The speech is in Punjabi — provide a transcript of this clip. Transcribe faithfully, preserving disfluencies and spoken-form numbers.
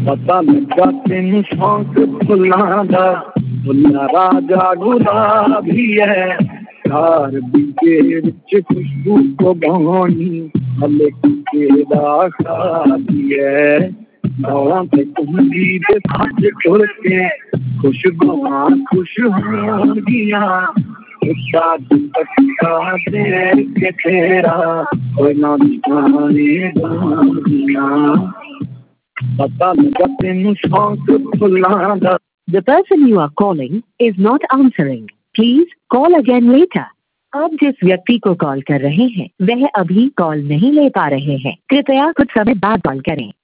ਪਤਾ ਲੱਗਾ ਤੈਨੂੰ ਸ਼ੌਂਕ ਫੁੱਲਾਂ ਦਾ, ਫੁੱਲਾਂ ਰਾਜਾ ਗੁਲਾਬੀ ਹੈ। ਘਰ ਬੀਗੇ ਵਿੱਚ ਖੁਸ਼ਬੂ ਪਵਾਉਣੀ, ਹਲੇ ਕਿਸੇ ਦਾ ਖਾਲੀ ਹੈ। ਦੌੜਾਂ ਤੇ ਘੁੰਮਦੀ ਤੇ ਸੱਜ ਖੁੱਲ ਕੇ, ਖੁਸ਼ਬੂਆਂ ਖੁਸ਼ ਹੋਣਗੀਆਂ। ਉੱਚਾ ਦੁਪੱਟਾ ਦੇਖ ਕੇ ਤੇਰਾ, ਕੋਈ ਨਾ ਜਾਣੇ ਜਾਣਗੀਆਂ। ਪਤਾ ਲੱਗਾ ਤੈਨੂੰ ਸ਼ੌਂਕ ਫੁੱਲਾਂ ਦਾ। The person you are calling is not answering. Please call again later. आप जिस व्यक्ति को कॉल कर रहे हैं वह अभी कॉल नहीं ले पा रहे हैं, कृपया कुछ समय बाद कॉल करें।